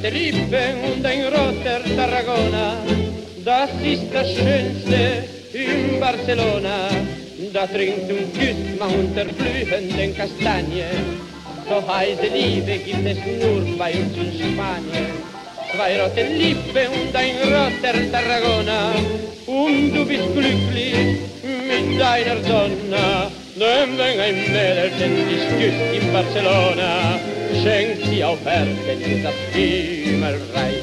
rote Lippen und ein roter Tarragona, das ist das Schönste in Barcelona. Da trinkt und küsst man unter blühenden Kastanien. So heiße Liebe gibt es nur bei uns in Spanien. Zwei rote Lippen und ein roter Tarragona, und du bist glücklich mit deiner Donna. Denn wenn ein Mädchen dich küsst in Barcelona, schenkt sie auf Erden das Himmelreich.